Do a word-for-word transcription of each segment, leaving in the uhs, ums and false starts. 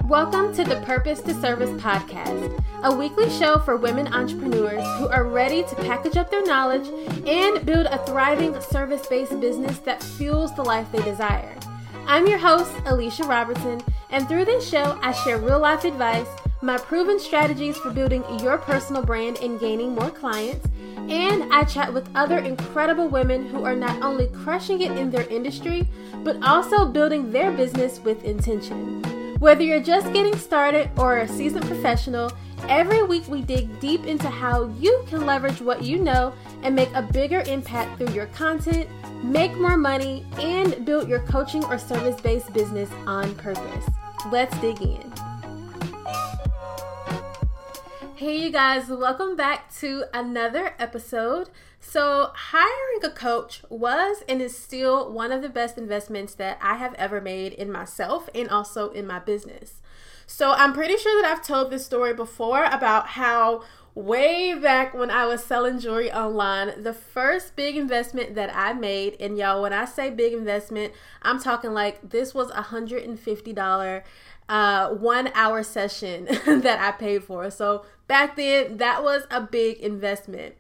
Welcome to the Purpose to Service podcast, a weekly show for women entrepreneurs who are ready to package up their knowledge and build a thriving service-based business that fuels the life they desire. I'm your host, Alicia Robertson, and through this show, I share real-life advice, my proven strategies for building your personal brand and gaining more clients, and I chat with other incredible women who are not only crushing it in their industry, but also building their business with intention. Whether you're just getting started or a seasoned professional, every week we dig deep into how you can leverage what you know and make a bigger impact through your content, make more money, and build your coaching or service-based business on purpose. Let's dig in. Hey you guys, welcome back to another episode. So hiring a coach was and is still one of the best investments that I have ever made in myself and also in my business. So I'm pretty sure that I've told this story before about how way back when I was selling jewelry online, the first big investment that I made, and y'all, when I say big investment, I'm talking like this was a one hundred fifty dollars uh, one hour session that I paid for. So back then, that was a big investment.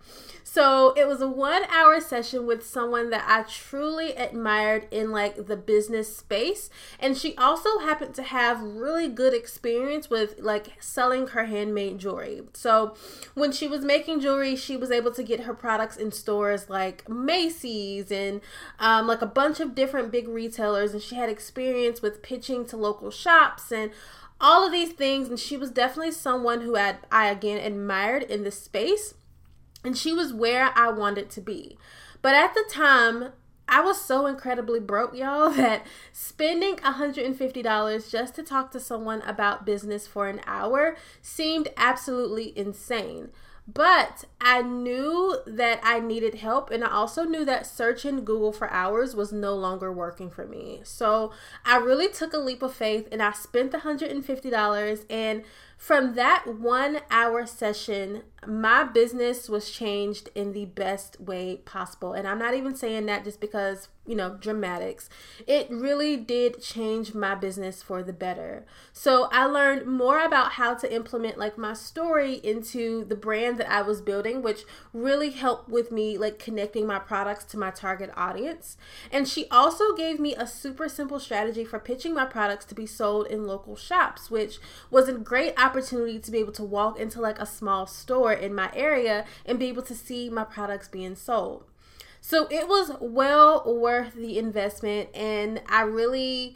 So it was a one hour session with someone that I truly admired in like the business space. And she also happened to have really good experience with like selling her handmade jewelry. So when she was making jewelry, she was able to get her products in stores like Macy's and um, like a bunch of different big retailers. And she had experience with pitching to local shops and all of these things. And she was definitely someone who had, I again admired in this space. And she was where I wanted to be. But at the time, I was so incredibly broke, y'all, that spending one hundred fifty dollars just to talk to someone about business for an hour seemed absolutely insane. But I knew that I needed help, and I also knew that searching Google for hours was no longer working for me. So I really took a leap of faith, and I spent the one hundred fifty dollars, and from that one hour session, my business was changed in the best way possible. And I'm not even saying that just because, you know, dramatics. It really did change my business for the better. So I learned more about how to implement like my story into the brand that I was building, which really helped with me like connecting my products to my target audience. And she also gave me a super simple strategy for pitching my products to be sold in local shops, which was a great opportunity to be able to walk into like a small store in my area and be able to see my products being sold. So it was well worth the investment, and I really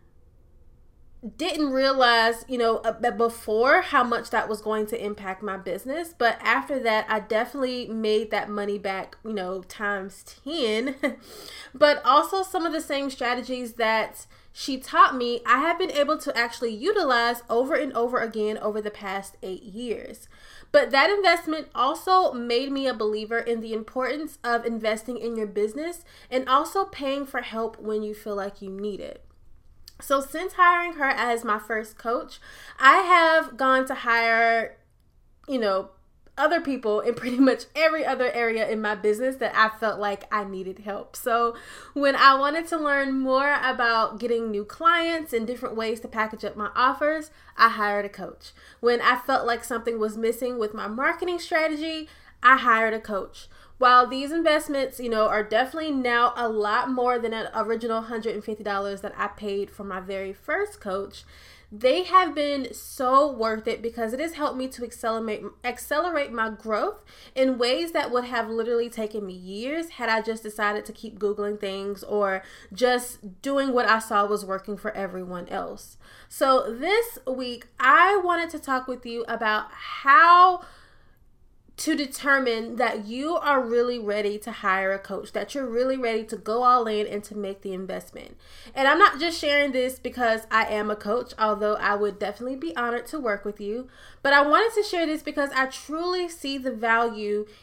didn't realize, you know, before how much that was going to impact my business. But after that, I definitely made that money back, you know, times ten. But also some of the same strategies that she taught me, I have been able to actually utilize over and over again over the past eight years. But that investment also made me a believer in the importance of investing in your business and also paying for help when you feel like you need it. So since hiring her as my first coach, I have gone to hire, you know, other people in pretty much every other area in my business that I felt like I needed help. So when I wanted to learn more about getting new clients and different ways to package up my offers, I hired a coach. When I felt like something was missing with my marketing strategy, I hired a coach. While these investments, you know, are definitely now a lot more than an original one hundred fifty dollars that I paid for my very first coach, they have been so worth it because it has helped me to accelerate accelerate my growth in ways that would have literally taken me years had I just decided to keep Googling things or just doing what I saw was working for everyone else. So this week, I wanted to talk with you about how to determine that you are really ready to hire a coach, that you're really ready to go all in and to make the investment. And I'm not just sharing this because I am a coach, although I would definitely be honored to work with you, but I wanted to share this because I truly see the value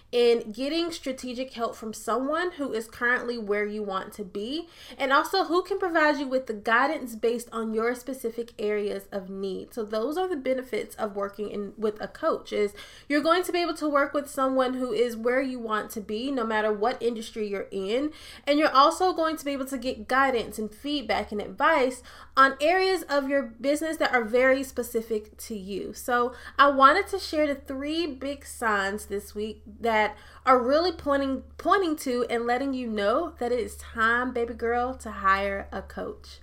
in getting strategic help from someone who is currently where you want to be, and also who can provide you with the guidance based on your specific areas of need. So those are the benefits of working in with a coach, is you're going to be able to work with someone who is where you want to be, no matter what industry you're in. And you're also going to be able to get guidance and feedback and advice on areas of your business that are very specific to you. So I wanted to share the three big signs this week that are really pointing pointing to and letting you know that it is time, baby girl, to hire a coach.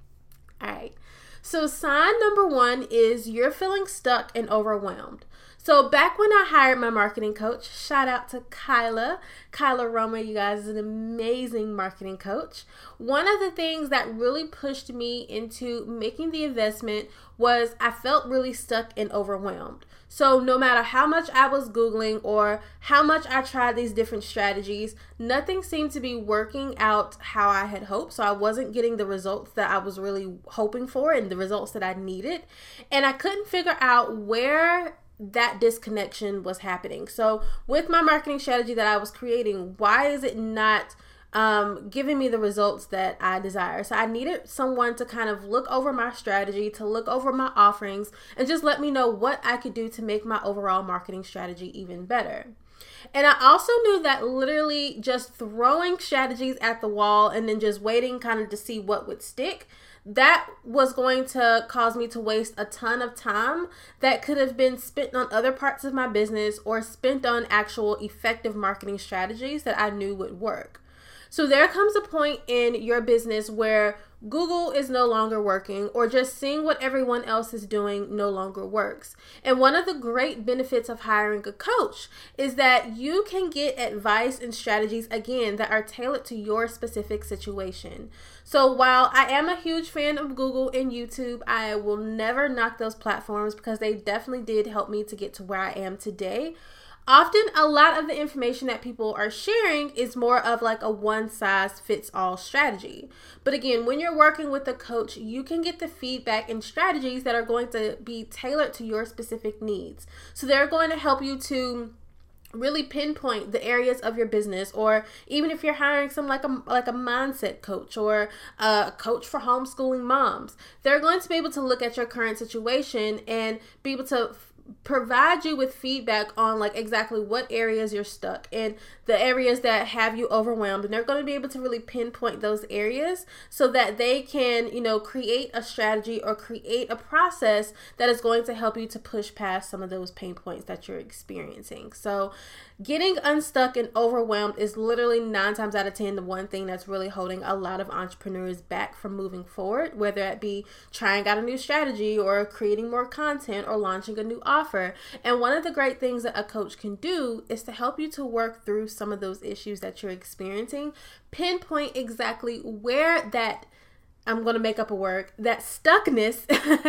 All right. So sign number one is you're feeling stuck and overwhelmed. So back when I hired my marketing coach, shout out to Kyla. Kyla Roma, you guys, is an amazing marketing coach. One of the things that really pushed me into making the investment was I felt really stuck and overwhelmed. So no matter how much I was Googling or how much I tried these different strategies, nothing seemed to be working out how I had hoped. So I wasn't getting the results that I was really hoping for and the results that I needed. And I couldn't figure out where that disconnection was happening. So with my marketing strategy that I was creating, why is it not um, giving me the results that I desire? So I needed someone to kind of look over my strategy, to look over my offerings, and just let me know what I could do to make my overall marketing strategy even better. And I also knew that literally just throwing strategies at the wall and then just waiting kind of to see what would stick, that was going to cause me to waste a ton of time that could have been spent on other parts of my business or spent on actual effective marketing strategies that I knew would work. So there comes a point in your business where Google is no longer working, or just seeing what everyone else is doing no longer works. And one of the great benefits of hiring a coach is that you can get advice and strategies, again, that are tailored to your specific situation. So while I am a huge fan of Google and YouTube, I will never knock those platforms because they definitely did help me to get to where I am today. Often, a lot of the information that people are sharing is more of like a one-size-fits-all strategy. But again, when you're working with a coach, you can get the feedback and strategies that are going to be tailored to your specific needs. So they're going to help you to really pinpoint the areas of your business, or even if you're hiring some like a like a mindset coach or a coach for homeschooling moms, they're going to be able to look at your current situation and be able to provide you with feedback on like exactly what areas you're stuck and the areas that have you overwhelmed, and they're going to be able to really pinpoint those areas so that they can, you know, create a strategy or create a process that is going to help you to push past some of those pain points that you're experiencing. So getting unstuck and overwhelmed is literally nine times out of ten the one thing that's really holding a lot of entrepreneurs back from moving forward, whether it be trying out a new strategy or creating more content or launching a new offer. And one of the great things that a coach can do is to help you to work through some of those issues that you're experiencing, pinpoint exactly where that, I'm going to make up a word, that stuckness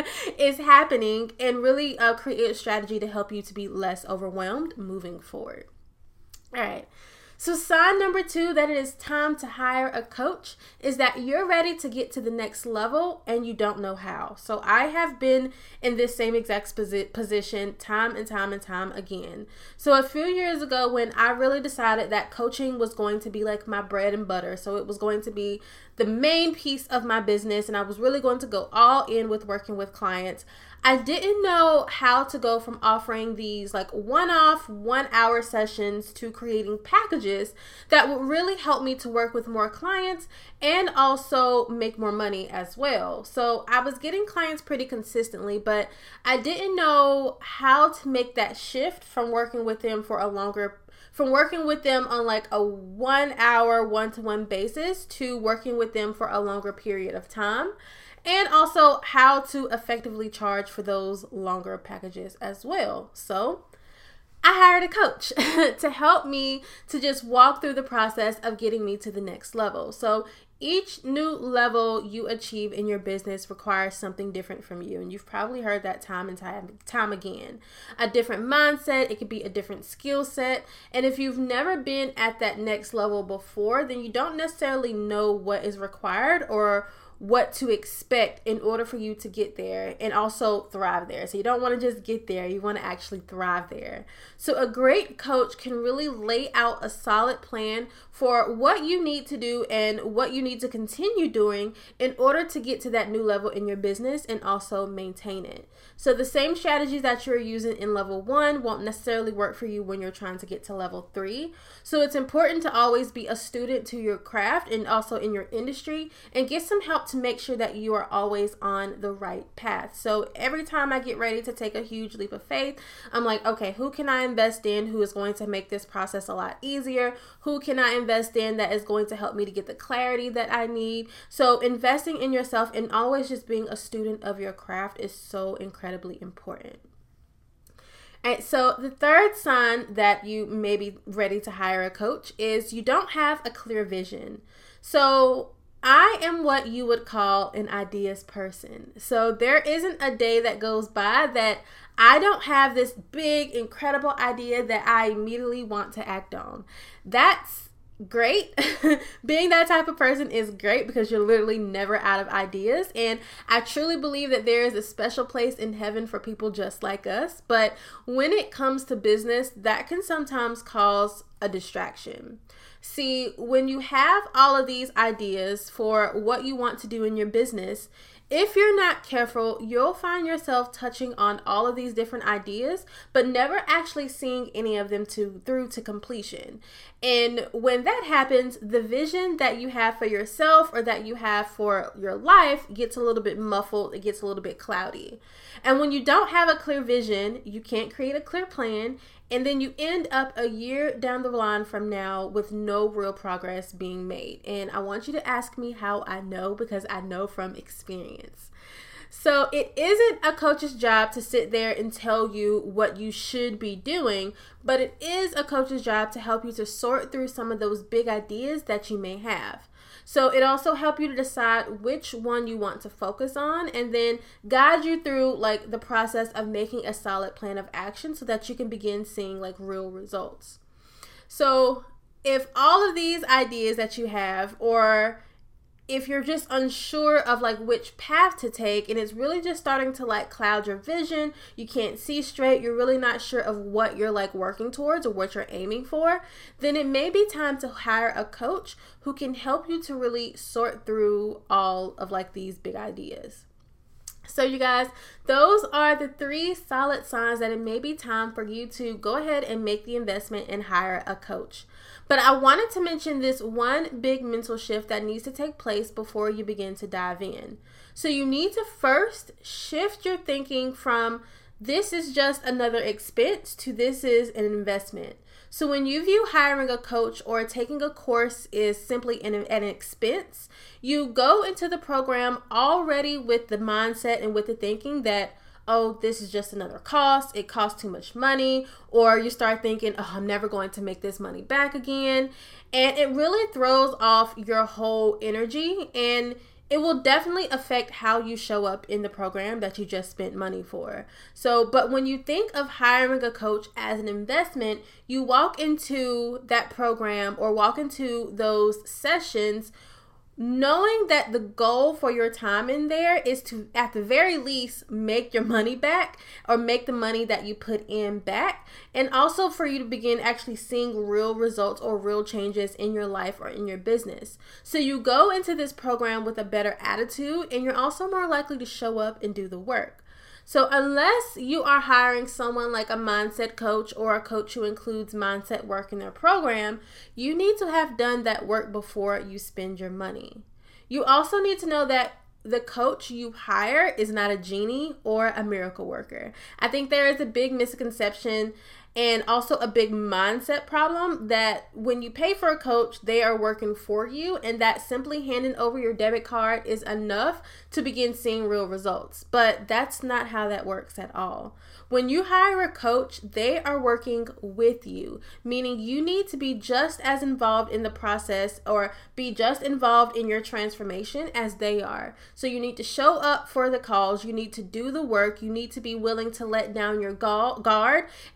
is happening, and really uh, create a strategy to help you to be less overwhelmed moving forward. All right. So sign number two that it is time to hire a coach is that you're ready to get to the next level and you don't know how. So I have been in this same exact position time and time and time again. So a few years ago, when I really decided that coaching was going to be like my bread and butter, so it was going to be the main piece of my business and I was really going to go all in with working with clients, I didn't know how to go from offering these like one-off, one-hour sessions to creating packages that would really help me to work with more clients and also make more money as well. So I was getting clients pretty consistently, but I didn't know how to make that shift from working with them for a longer from working with them on like a one hour, one-to-one basis to working with them for a longer period of time. And also how to effectively charge for those longer packages as well. So I hired a coach to help me to just walk through the process of getting me to the next level. So each new level you achieve in your business requires something different from you. And you've probably heard that time and time, time again. A different mindset, it could be a different skill set. And if you've never been at that next level before, then you don't necessarily know what is required or what to expect in order for you to get there and also thrive there. So you don't want to just get there, you want to actually thrive there. So a great coach can really lay out a solid plan for what you need to do and what you need to continue doing in order to get to that new level in your business and also maintain it. So the same strategies that you're using in level one won't necessarily work for you when you're trying to get to level three. So it's important to always be a student to your craft and also in your industry and get some help to make sure that you are always on the right path. So every time I get ready to take a huge leap of faith, I'm like, okay, who can I invest in who is going to make this process a lot easier? Who can I invest in that is going to help me to get the clarity that I need? So investing in yourself and always just being a student of your craft is so incredibly important. All right, so the third sign that you may be ready to hire a coach is you don't have a clear vision. So I am what you would call an ideas person. So there isn't a day that goes by that I don't have this big, incredible idea that I immediately want to act on. That's great. Being that type of person is great because you're literally never out of ideas. And I truly believe that there is a special place in heaven for people just like us. But when it comes to business, that can sometimes cause a distraction. See, when you have all of these ideas for what you want to do in your business, if you're not careful, you'll find yourself touching on all of these different ideas, but never actually seeing any of them to through to completion. And when that happens, the vision that you have for yourself or that you have for your life gets a little bit muffled, it gets a little bit cloudy. And when you don't have a clear vision, you can't create a clear plan, and then you end up a year down the line from now with no real progress being made. And I want you to ask me how I know, because I know from experience. So it isn't a coach's job to sit there and tell you what you should be doing, but it is a coach's job to help you to sort through some of those big ideas that you may have. So it also helps you to decide which one you want to focus on and then guide you through like the process of making a solid plan of action so that you can begin seeing like real results. So if all of these ideas that you have, or if you're just unsure of like which path to take and it's really just starting to like cloud your vision, you can't see straight, you're really not sure of what you're like working towards or what you're aiming for, then it may be time to hire a coach who can help you to really sort through all of like these big ideas. So you guys, those are the three solid signs that it may be time for you to go ahead and make the investment and hire a coach. But I wanted to mention this one big mental shift that needs to take place before you begin to dive in. So you need to first shift your thinking from this is just another expense to this is an investment. So when you view hiring a coach or taking a course is simply an, an expense, you go into the program already with the mindset and with the thinking that, oh, this is just another cost, it costs too much money, or you start thinking, oh, I'm never going to make this money back again. And it really throws off your whole energy, and it will definitely affect how you show up in the program that you just spent money for. So, but when you think of hiring a coach as an investment, you walk into that program or walk into those sessions knowing that the goal for your time in there is to, at the very least, make your money back or make the money that you put in back. And also for you to begin actually seeing real results or real changes in your life or in your business. So you go into this program with a better attitude and you're also more likely to show up and do the work. So unless you are hiring someone like a mindset coach or a coach who includes mindset work in their program, you need to have done that work before you spend your money. You also need to know that the coach you hire is not a genie or a miracle worker. I think there is a big misconception and also a big mindset problem that when you pay for a coach, they are working for you, and that simply handing over your debit card is enough to begin seeing real results. But that's not how that works at all. When you hire a coach, they are working with you, meaning you need to be just as involved in the process or be just involved in your transformation as they are. So you need to show up for the calls, you need to do the work, you need to be willing to let down your guard and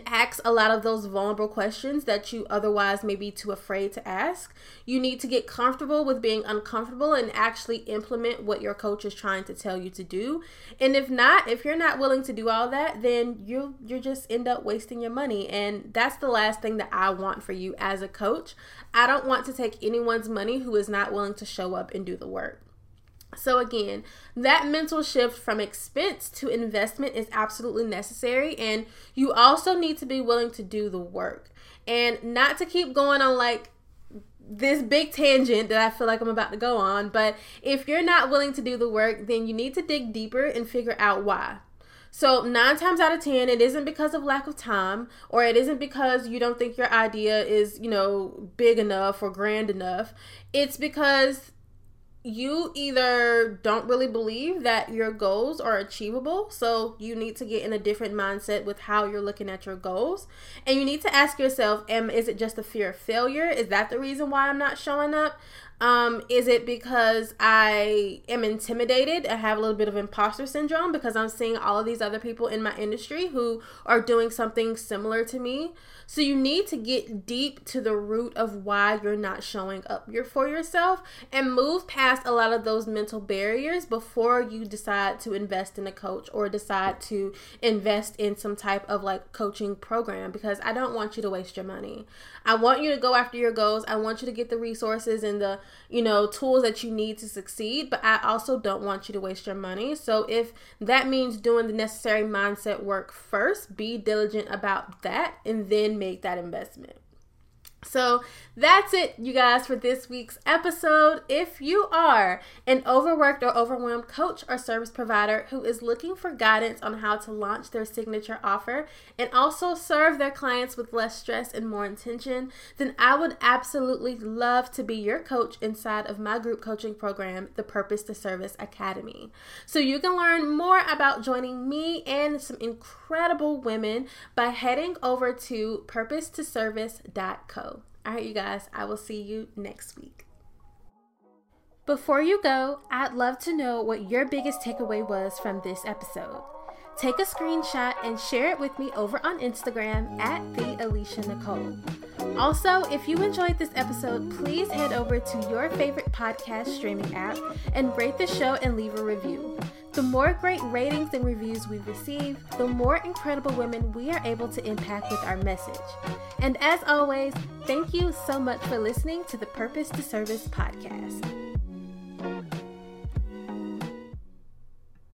ask a lot of those vulnerable questions that you otherwise may be too afraid to ask. You need to get comfortable with being uncomfortable and actually implement what your coach is trying to tell you to do. And if not, if you're not willing to do all that, then you you just end up wasting your money. And that's the last thing that I want for you as a coach. I don't want to take anyone's money who is not willing to show up and do the work. So again, that mental shift from expense to investment is absolutely necessary, and you also need to be willing to do the work and not to keep going on like this big tangent that I feel like I'm about to go on. But if you're not willing to do the work, then you need to dig deeper and figure out why. So nine times out of ten, it isn't because of lack of time, or it isn't because you don't think your idea is, you know, big enough or grand enough. It's because you either don't really believe that your goals are achievable, so you need to get in a different mindset with how you're looking at your goals. And you need to ask yourself, am, is it just a fear of failure? Is that the reason why I'm not showing up? Um, is it because I am intimidated? I have a little bit of imposter syndrome because I'm seeing all of these other people in my industry who are doing something similar to me. So you need to get deep to the root of why you're not showing up for yourself and move past a lot of those mental barriers before you decide to invest in a coach or decide to invest in some type of like coaching program, because I don't want you to waste your money. I want you to go after your goals. I want you to get the resources and the, you know, tools that you need to succeed, but I also don't want you to waste your money. So if that means doing the necessary mindset work first, be diligent about that and then make that investment. So that's it, you guys, for this week's episode. If you are an overworked or overwhelmed coach or service provider who is looking for guidance on how to launch their signature offer and also serve their clients with less stress and more intention, then I would absolutely love to be your coach inside of my group coaching program, the Purpose to Service Academy. So you can learn more about joining me and some incredible women by heading over to purpose to service dot co. All right, you guys, I will see you next week. Before you go, I'd love to know what your biggest takeaway was from this episode. Take a screenshot and share it with me over on Instagram at the Alicia Nicole. Also, if you enjoyed this episode, please head over to your favorite podcast streaming app and rate the show and leave a review. The more great ratings and reviews we receive, the more incredible women we are able to impact with our message. And as always, thank you so much for listening to the Purpose to Service podcast.